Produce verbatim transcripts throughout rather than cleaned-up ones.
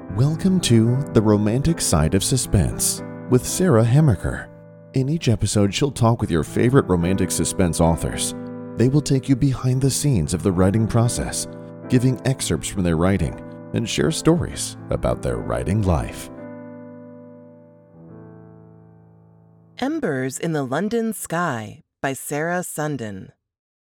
Welcome to The Romantic Side of Suspense with Sarah Hemaker. In each episode, she'll talk with your favorite romantic suspense authors. They will take you behind the scenes of the writing process, giving excerpts from their writing, and share stories about their writing life. Embers in the London Sky by Sarah Sundin.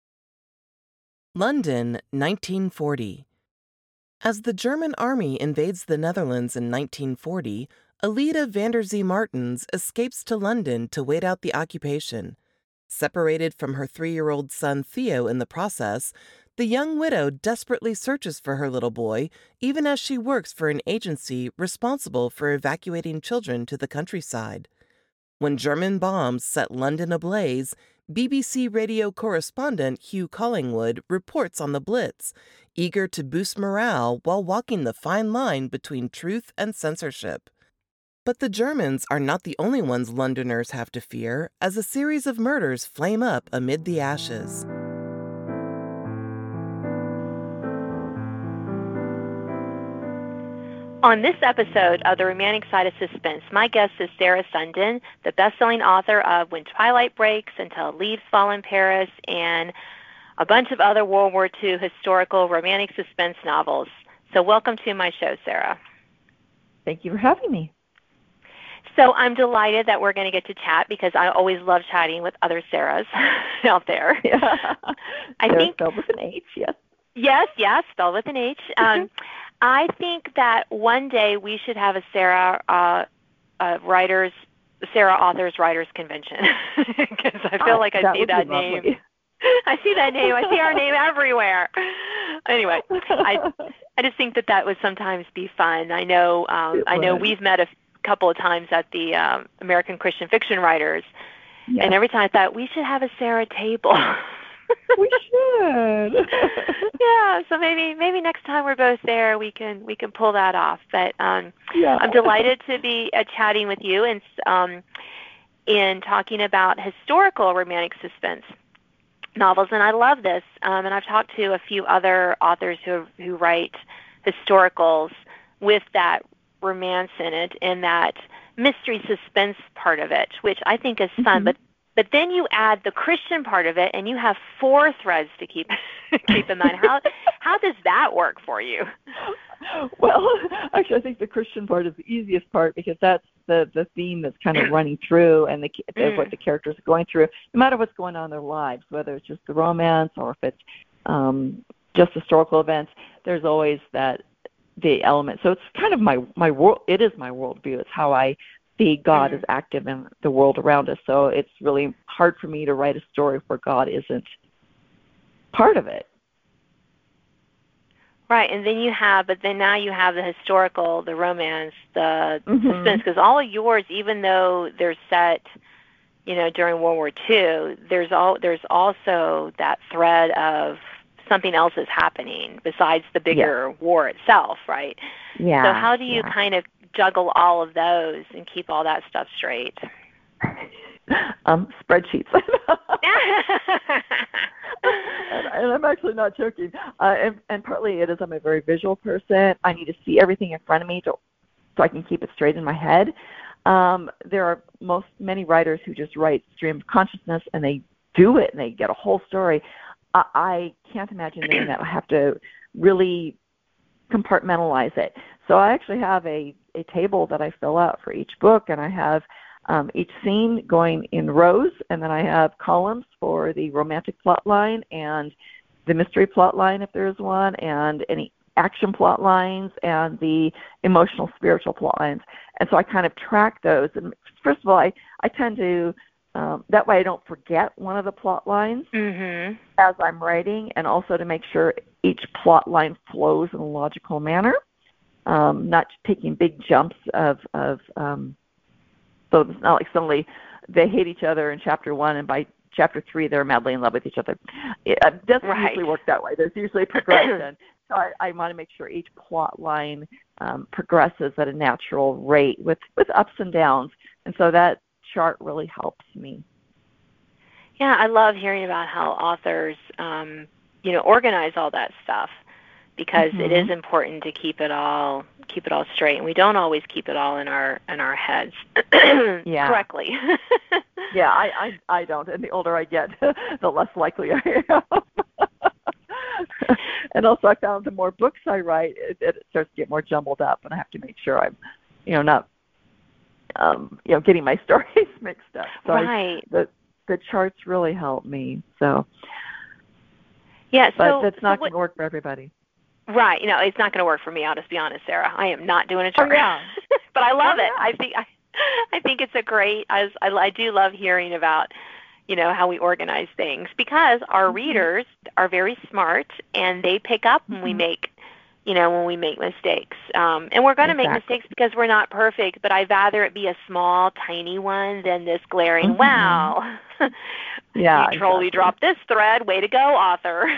London, nineteen forty. As the German army invades the Netherlands in nineteen forty, Alida van der Zee Martens escapes to London to wait out the occupation. Separated from her three-year-old son Theo in the process, the young widow desperately searches for her little boy, even as she works for an agency responsible for evacuating children to the countryside. When German bombs set London ablaze, B B C radio correspondent Hugh Collingwood reports on the Blitz, eager to boost morale while walking the fine line between truth and censorship. But the Germans are not the only ones Londoners have to fear, as a series of murders flame up amid the ashes. On this episode of The Romantic Side of Suspense, my guest is Sarah Sundin, the best-selling author of When Twilight Breaks, Until Leaves Fall in Paris, and a bunch of other World War Two historical romantic suspense novels. So welcome to my show, Sarah. Thank you for having me. So I'm delighted that we're going to get to chat because I always love chatting with other Sarahs out there. Yeah. I Sarah think spelled with an H, yes. Yes, yes, spelled with an H. Um, I think that one day we should have a Sarah uh, uh, writers, Sarah Authors Writers Convention because I feel Oh, like I that see would be that lovely. name. I see that name. I see our name everywhere. Anyway, I I just think that that would sometimes be fun. I know um, It I know would. we've met a f- couple of times at the um, American Christian Fiction Writers, Yes. and every time I thought we should have a Sarah table. We should. Yeah, so maybe maybe next time we're both there, we can we can pull that off. But um, Yeah. I'm delighted to be uh, chatting with you and um, in talking about historical romantic suspense novels, and I love this. Um, and I've talked to a few other authors who who write historicals with that romance in it and that mystery suspense part of it, which I think is fun. Mhm. But but then you add the Christian part of it, and you have four threads to keep keep in mind. How how does that work for you? Well, actually, I think the Christian part is the easiest part because that's the, the theme that's kind of running through and the, Mm. of what the characters are going through, no matter what's going on in their lives, whether it's just the romance or if it's um, just historical events, there's always that the element. So it's kind of my, my world. It is my worldview. It's how I see God Mm. as active in the world around us. So it's really hard for me to write a story where God isn't part of it. Right, and then you have, but then now you have the historical, the romance, the Mhm. suspense, because all of yours, even though they're set, you know, during World War Two, there's all there's also that thread of something else is happening besides the bigger war itself, right? Yeah. So how do you yeah. kind of juggle all of those and keep all that stuff straight? um, spreadsheets. and, and I'm actually not joking. Uh, and, and partly it is I'm a very visual person. I need to see everything in front of me to, so I can keep it straight in my head. Um, there are most many writers who just write stream of consciousness and they do it and they get a whole story. I, I can't imagine doing that. I have to really compartmentalize it. So I actually have a, a table that I fill out for each book, and I have um, each scene going in rows, and then I have columns for the romantic plot line and the mystery plot line, if there is one, and any action plot lines and the emotional, spiritual plot lines. And so I kind of track those. And first of all, I, I tend to, um, that way I don't forget one of the plot lines Mm-hmm. as I'm writing, and also to make sure each plot line flows in a logical manner, um, not taking big jumps of, of um, so it's not like suddenly they hate each other in chapter one, and by chapter three they're madly in love with each other. It uh, doesn't Right. usually work that way. There's usually progression. So I, I want to make sure each plot line um, progresses at a natural rate with, with ups and downs. And so that chart really helps me. Yeah, I love hearing about how authors, um, you know, organize all that stuff. because mm-hmm. it is important to keep it all keep it all straight, and we don't always keep it all in our in our heads yeah. correctly. yeah, I, I I don't, and the older I get, the less likely I am. And also, I found the more books I write, it, it starts to get more jumbled up, and I have to make sure I'm, you know, not, um, you know, getting my stories mixed up. So right. I, the the charts really help me. So. Yeah. But so that's not so what, going to work for everybody. Right. You know, it's not going to work for me. I'll just be honest, Sarah. I am not doing a chart. Oh, yeah. But I love oh, it. Yeah. I think I, I think it's a great. I, I I do love hearing about, you know, how we organize things, because our mm-hmm. readers are very smart and they pick up when mm-hmm. we make, you know, when we make mistakes. Um, and we're going to exactly. make mistakes because we're not perfect. But I'd rather it be a small, tiny one than this glaring. Mm-hmm. Wow. yeah. You totally exactly. dropped this thread. Way to go, author.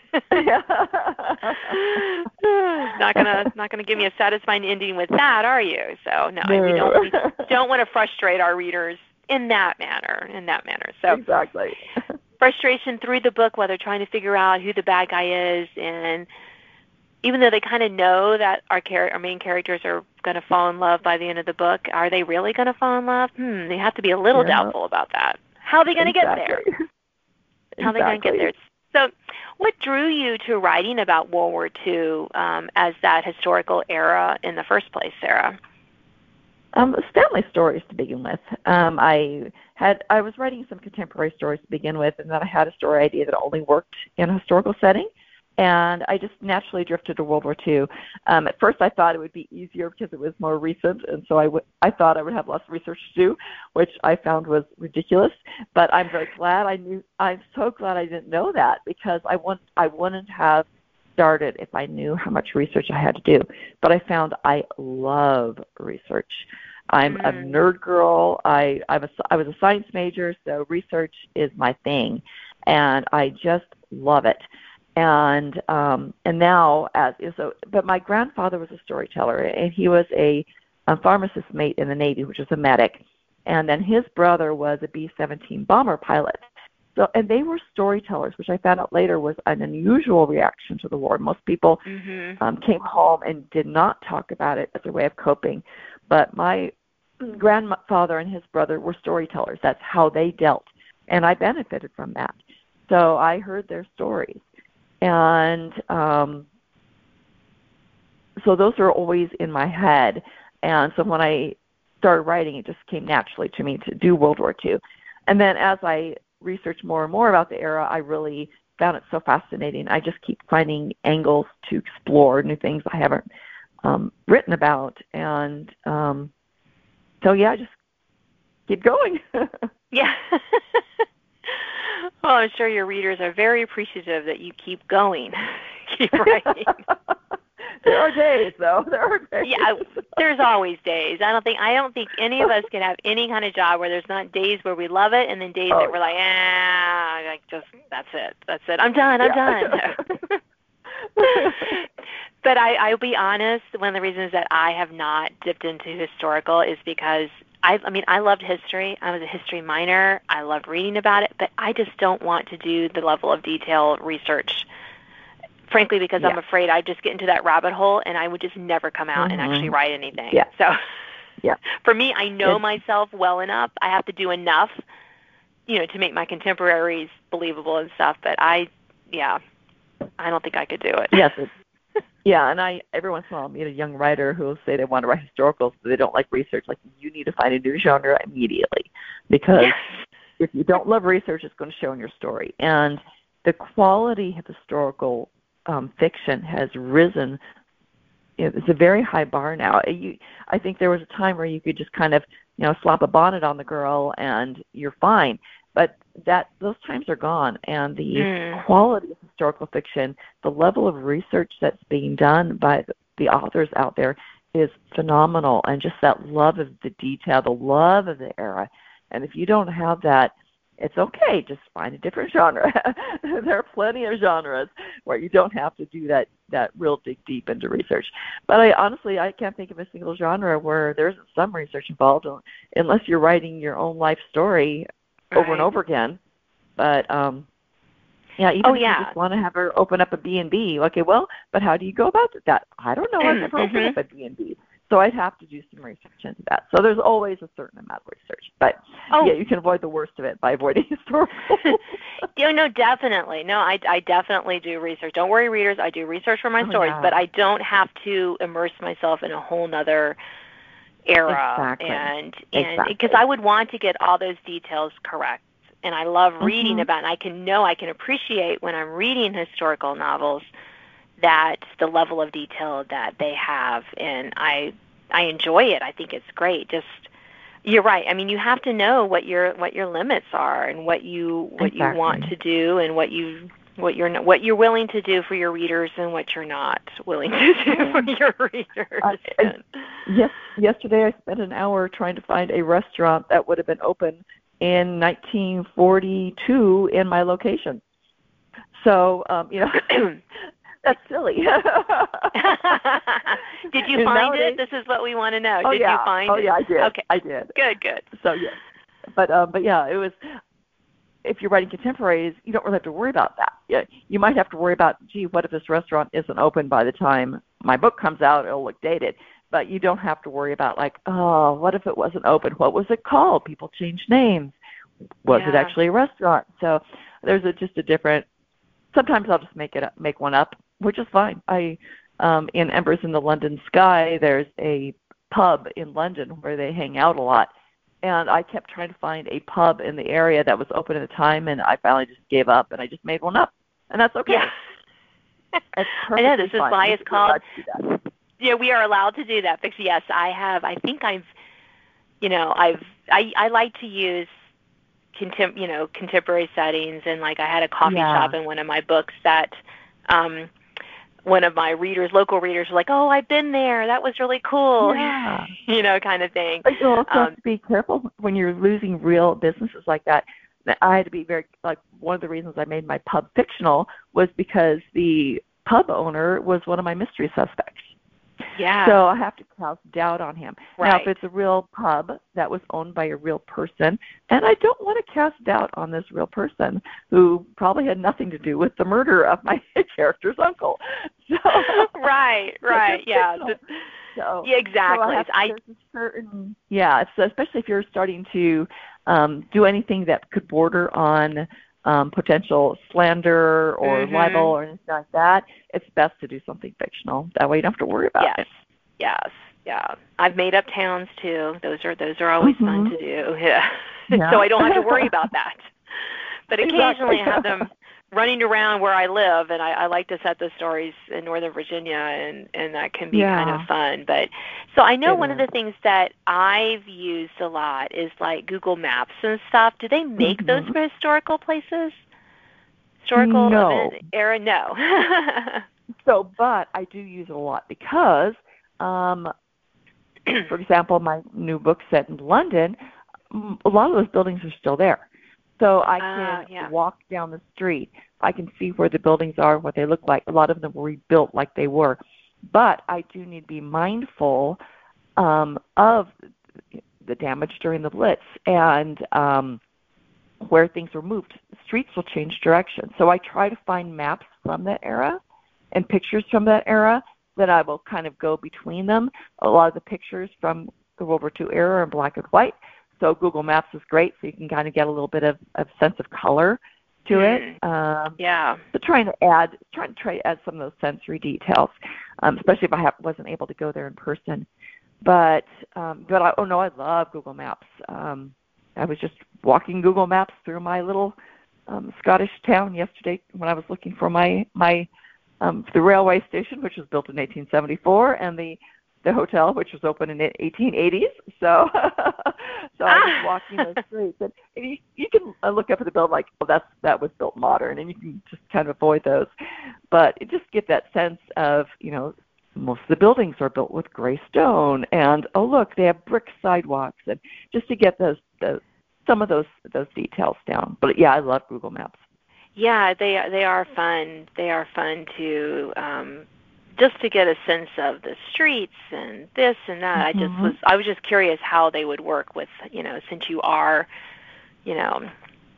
not gonna not gonna give me a satisfying ending with that, are you? So no, no. we don't we don't want to frustrate our readers in that manner. In that manner. So exactly. frustration through the book while they're trying to figure out who the bad guy is, and even though they kind of know that our char- our main characters are going to fall in love by the end of the book, are they really going to fall in love? Hmm, they have to be a little yeah. doubtful about that. How are they going to exactly. get there? How are exactly. they going to get there? So what drew you to writing about World War Two um, as that historical era in the first place, Sarah? Um, it's family stories to begin with. Um, I had I was writing some contemporary stories to begin with, and then I had a story idea that only worked in a historical setting, and I just naturally drifted to World War Two. Um, at first, I thought it would be easier because it was more recent, and so I, w- I thought I would have less research to do, which I found was ridiculous. But I'm very glad I knew. I'm so glad I didn't know that, because I want I wouldn't have started if I knew how much research I had to do. But I found I love research. I'm mm. a nerd girl. I I'm a, I was a science major, so research is my thing, and I just love it. And um, and now as so, but my grandfather was a storyteller, and he was a, a pharmacist mate in the Navy, which is a medic, and then his brother was a B seventeen bomber pilot. So and they were storytellers, which I found out later was an unusual reaction to the war. Most people mm-hmm. um, came home and did not talk about it as a way of coping, but my grandfather and his brother were storytellers. That's how they dealt, and I benefited from that. So I heard their stories. And um, so those are always in my head. And so when I started writing, it just came naturally to me to do World War Two. And then as I researched more and more about the era, I really found it so fascinating. I just keep finding angles to explore, new things I haven't um, written about. And um, so, yeah, I just keep going. Yeah. Well, I'm sure your readers are very appreciative that you keep going, keep writing. There are days, though. There are days. Yeah, there's always days. I don't think I don't think any of us can have any kind of job where there's not days where we love it and then days oh. that we're like, ah, like just that's it, that's it. I'm done. I'm yeah. done. But I, I'll be honest. One of the reasons that I have not dipped into historical is because I, I mean, I loved history. I was a history minor. I loved reading about it, but I just don't want to do the level of detail research, frankly, because yeah. I'm afraid I'd just get into that rabbit hole and I would just never come out mm-hmm. and actually write anything. Yeah. So yeah. for me, I know it's, myself well enough. I have to do enough, you know, to make my contemporaries believable and stuff, but I, yeah, I don't think I could do it. Yes. It, yeah, and I every once in a while meet a young writer who will say they want to write historicals, but they don't like research. Like, you need to find a new genre immediately, because Yes. if you don't love research, it's going to show in your story. And the quality of historical um, fiction has risen. It's a very high bar now. You, I think there was a time where you could just kind of, you know, slap a bonnet on the girl and you're fine. But that those times are gone, and the mm. quality of historical fiction, the level of research that's being done by the, the authors out there is phenomenal, and just that love of the detail, the love of the era. And if you don't have that, it's okay. Just find a different genre. There are plenty of genres where you don't have to do that, that real dig deep into research. But I honestly, I can't think of a single genre where there isn't some research involved, unless you're writing your own life story over right. and over again. But um Yeah, even Oh, if yeah. you just want to have her open up a B and B. Okay, well, but how do you go about that? I don't know. I've never Mm-hmm. opened up a B and B. So I'd have to do some research into that. So there's always a certain amount of research. But, oh. yeah, you can avoid the worst of it by avoiding historical. Yeah, no, definitely. No, I, I definitely do research. Don't worry, readers. I do research for my Oh, stories, yeah. but I don't have to immerse myself in a whole nother era. Exactly. And and Exactly. because I would want to get all those details correct. And I love reading Mm-hmm. about it. And I can know, I can appreciate when I'm reading historical novels that the level of detail that they have, and I I enjoy it. I think it's great. Just you're right. I mean, you have to know what your what your limits are and what you what exactly. you want to do and what you what you're not, what you're willing to do for your readers and what you're not willing to do for your readers. I, I, yes, yesterday I spent an hour trying to find a restaurant that would have been open in nineteen forty-two in my location. So, um, you know, that's silly. Did you And find nowadays, it? This is what we want to know. Oh, did yeah. you find oh, it? Oh, yeah, I did. Okay. I did. Good, good. So, yes. But, um, but yeah, it was, if you're writing contemporaries, you don't really have to worry about that. Yeah, you might have to worry about, gee, what if this restaurant isn't open by the time my book comes out? It'll look dated. But you don't have to worry about, like, oh, what if it wasn't open? What was it called? People change names. Was yeah. it actually a restaurant? So there's a, just a different, sometimes I'll just make it up, make one up, which is fine. I um, in Embers in the London Sky, there's a pub in London where they hang out a lot. And I kept trying to find a pub in the area that was open at the time, and I finally just gave up, and I just made one up. And that's okay. Yeah. It's I know, this is fine. why it's called, that. yeah, we are allowed to do that. Because, yes, I have, I think I've, you know, I've, I, I like to use, contem- you know, contemporary settings, and, like, I had a coffee Yeah. shop in one of my books that, um, one of my readers, local readers, were like, "Oh, I've been there. That was really cool." Yeah. You know, kind of thing. But you also Um, have to be careful when you're losing real businesses like that. I had to be very, like, one of the reasons I made my pub fictional was because the pub owner was one of my mystery suspects. Yeah. So I have to cast doubt on him. Right. Now, if it's a real pub that was owned by a real person, and I don't want to cast doubt on this real person who probably had nothing to do with the murder of my character's uncle. So, right, right, yeah. So, yeah, exactly. So I have, I, there's a certain, yeah, so especially if you're starting to um, do anything that could border on um, potential slander or mm-hmm. libel or anything like that, it's best to do something fictional. That way you don't have to worry about yes, it. Yes, yeah. I've made up towns too. Those are those are always mm-hmm. fun to do. Yeah. yeah. So I don't have to worry about that. But occasionally exactly. I have them running around where I live, and I, I like to set the stories in Northern Virginia, and, and that can be yeah. kind of fun. But so I know it one is. of the things that I've used a lot is like Google Maps and stuff. Do they make mm-hmm. those for historical places? Historical no. event era? No. So, but I do use it a lot because, um, for example, my new book set in London, a lot of those buildings are still there. So I can uh, yeah. walk down the street. I can see where the buildings are, what they look like. A lot of them were rebuilt like they were. But I do need to be mindful um, of the damage during the Blitz and um, where things were moved. Streets will change direction. So I try to find maps from that era and pictures from that era that I will kind of go between them. A lot of the pictures from the World War Two era are in black and white. So Google Maps is great, so you can kind of get a little bit of, of sense of color to mm. it. Um, yeah. So trying to add, trying to try to add some of those sensory details, um, especially if I have, wasn't able to go there in person. But um, but I, oh no, I love Google Maps. Um, I was just walking Google Maps through my little um, Scottish town yesterday when I was looking for my my um, the railway station, which was built in eighteen seventy-four, and the the hotel, which was open in the eighteen eighties. So, so I was walking those streets, and, and you, you can look up at the building like, oh, that's that was built modern, and you can just kind of avoid those. But it just get that sense of, you know, most of the buildings are built with gray stone, and oh look, they have brick sidewalks, and just to get those, those some of those those details down. But yeah, I love Google Maps. Yeah, they they are fun. They are fun to um, just to get a sense of the streets and this and that. Mm-hmm. I just was I was just curious how they would work with, you know, since you are, you know,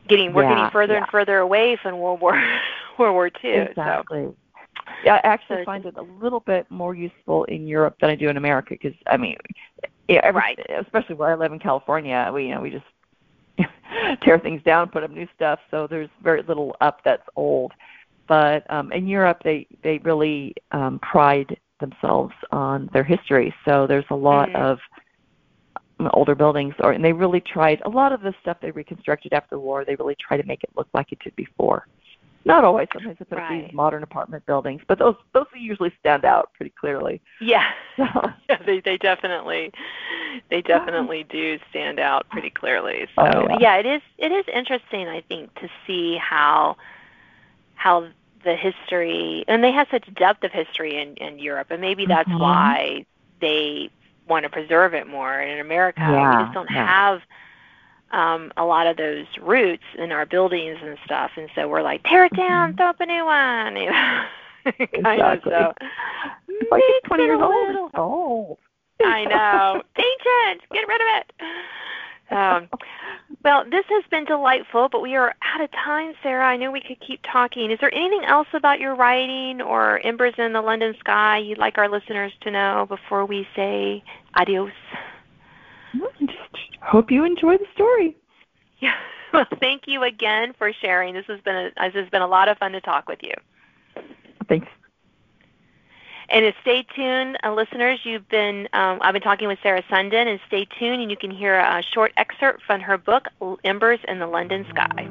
getting we're getting Yeah, further yeah. and further away from World War World War Two. Exactly. So, Yeah, I actually so find it a little bit more useful in Europe than I do in America because, I mean, yeah, every, right. especially where I live in California, we, you know, we just tear things down, put up new stuff, so there's very little up that's old. But um, in Europe, they, they really um, pride themselves on their history, so there's a lot Mm. of older buildings, or and they really tried, a lot of the stuff they reconstructed after the war, they really try to make it look like it did before. Not always. Sometimes they put up Right. these modern apartment buildings, but those those usually stand out pretty clearly. Yeah. So, Yeah, they they definitely they definitely do stand out pretty clearly. So oh, yeah. yeah, it is it is interesting, I think, to see how how the history, and they have such depth of history in, in Europe, and maybe that's Mhm. why they want to preserve it more. In America, Yeah, we just don't yeah. have um, a lot of those roots in our buildings and stuff, and so we're like, tear it down, Mhm. throw up a new one, you know, kind Exactly. of. So It's like it's mix twenty it years a old. little. It's old. I know. Ancient. Get rid of it. Um, well, this has been delightful, but we are out of time, Sarah. I know we could keep talking. Is there anything else about your writing or Embers in the London Sky you'd like our listeners to know before we say adios? Just hope you enjoy the story. Yeah. Well, thank you again for sharing. This has been a, this has been a lot of fun to talk with you. Thanks. And stay tuned, uh, listeners. You've been um, I've been talking with Sarah Sundin, and stay tuned, and you can hear a short excerpt from her book, Embers in the London Sky.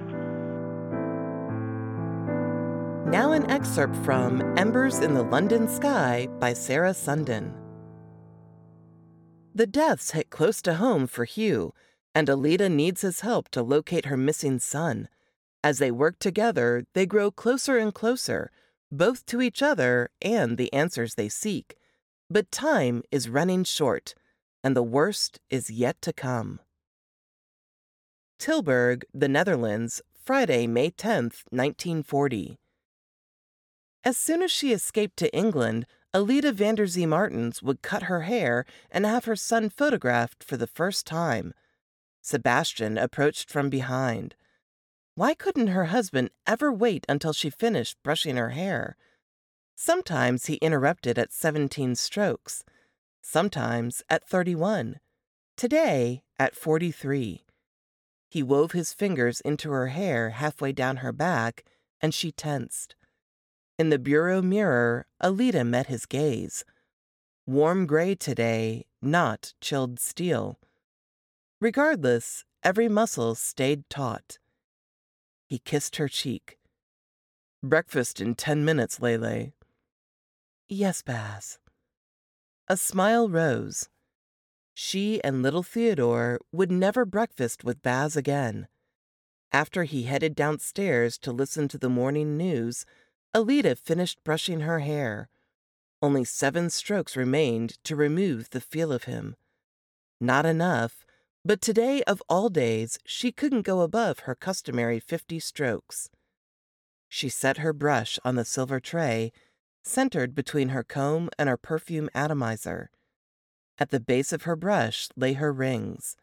Now an excerpt from Embers in the London Sky by Sarah Sundin. The deaths hit close to home for Hugh, and Alida needs his help to locate her missing son. As they work together, they grow closer and closer, both to each other and the answers they seek. But time is running short, and the worst is yet to come. Tilburg, the Netherlands, Friday, May tenth, nineteen forty. As soon as she escaped to England, Alida van der Zee Martens would cut her hair and have her son photographed for the first time. Sebastian approached from behind. Why couldn't her husband ever wait until she finished brushing her hair? Sometimes he interrupted at seventeen strokes, sometimes at thirty-one, today at forty-three. He wove his fingers into her hair halfway down her back, and she tensed. In the bureau mirror, Alida met his gaze. Warm gray today, not chilled steel. Regardless, every muscle stayed taut. He kissed her cheek. Breakfast in ten minutes, Lele. Yes, Baz. A smile rose. She and little Theodore would never breakfast with Baz again. After he headed downstairs to listen to the morning news, Alida finished brushing her hair. Only seven strokes remained to remove the feel of him. Not enough, but today of all days she couldn't go above her customary fifty strokes. She set her brush on the silver tray, centered between her comb and her perfume atomizer. At the base of her brush lay her rings.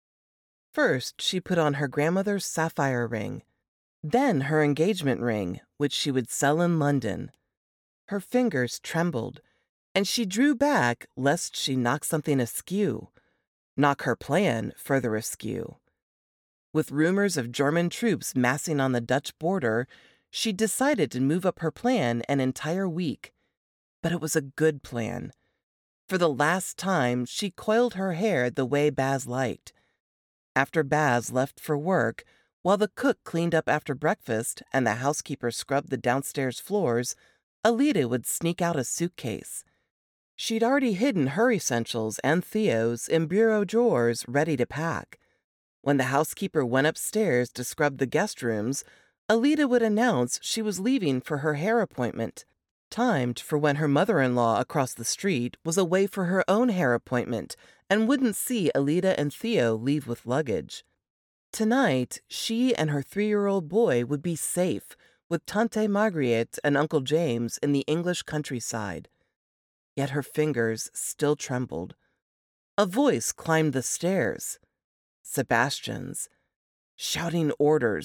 First, she put on her grandmother's sapphire ring, then her engagement ring, which she would sell in London. Her fingers trembled, and she drew back lest she knock something askew, knock her plan further askew. With rumors of German troops massing on the Dutch border, she decided to move up her plan an entire week. But it was a good plan. For the last time, she coiled her hair the way Baz liked. After Baz left for work, while the cook cleaned up after breakfast and the housekeeper scrubbed the downstairs floors, Alida would sneak out a suitcase. She'd already hidden her essentials and Theo's in bureau drawers ready to pack. When the housekeeper went upstairs to scrub the guest rooms, Alida would announce she was leaving for her hair appointment, timed for when her mother-in-law across the street was away for her own hair appointment and wouldn't see Alida and Theo leave with luggage. Tonight, she and her three-year-old boy would be safe with Tante Marguerite and Uncle James in the English countryside. Yet her fingers still trembled. A voice climbed the stairs. Sebastian's, shouting orders,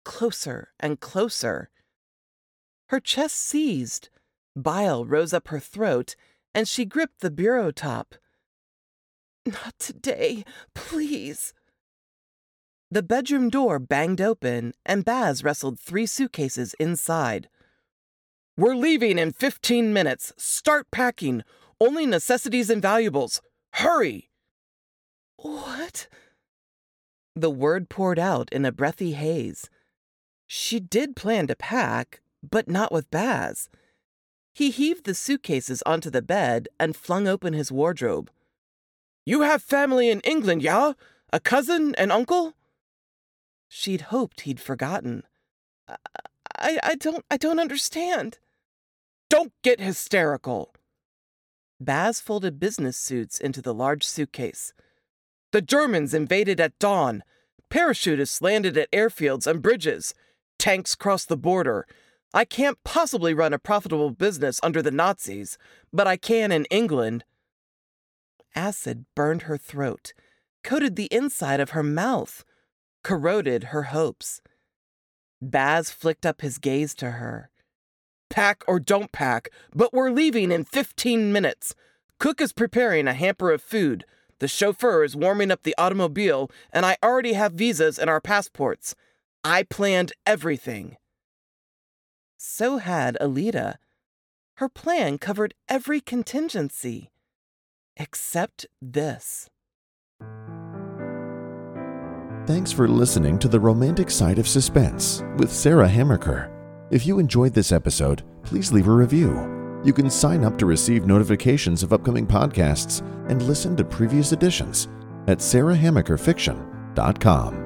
closer and closer. Her chest seized. Bile rose up her throat, and she gripped the bureau top. "Not today, please." The bedroom door banged open, and Baz wrestled three suitcases inside. "We're leaving in fifteen minutes. Start packing. Only necessities and valuables. Hurry!" "What?" The word poured out in a breathy haze. She did plan to pack, but not with Baz. He heaved the suitcases onto the bed and flung open his wardrobe. "You have family in England, yeah? A cousin, an uncle?" She'd hoped he'd forgotten. I, I, I don't, I don't understand." "Don't get hysterical." Baz folded business suits into the large suitcase. "The Germans invaded at dawn. Parachutists landed at airfields and bridges. Tanks crossed the border. I can't possibly run a profitable business under the Nazis, but I can in England." Acid burned her throat, coated the inside of her mouth, corroded her hopes. Baz flicked up his gaze to her. "Pack or don't pack, but we're leaving in fifteen minutes. Cook is preparing a hamper of food. The chauffeur is warming up the automobile, and I already have visas and our passports. I planned everything." So had Alida. Her plan covered every contingency, except this. Thanks for listening to The Romantic Side of Suspense with Sarah Hammaker. If you enjoyed this episode, please leave a review. You can sign up to receive notifications of upcoming podcasts and listen to previous editions at sarah hammaker fiction dot com.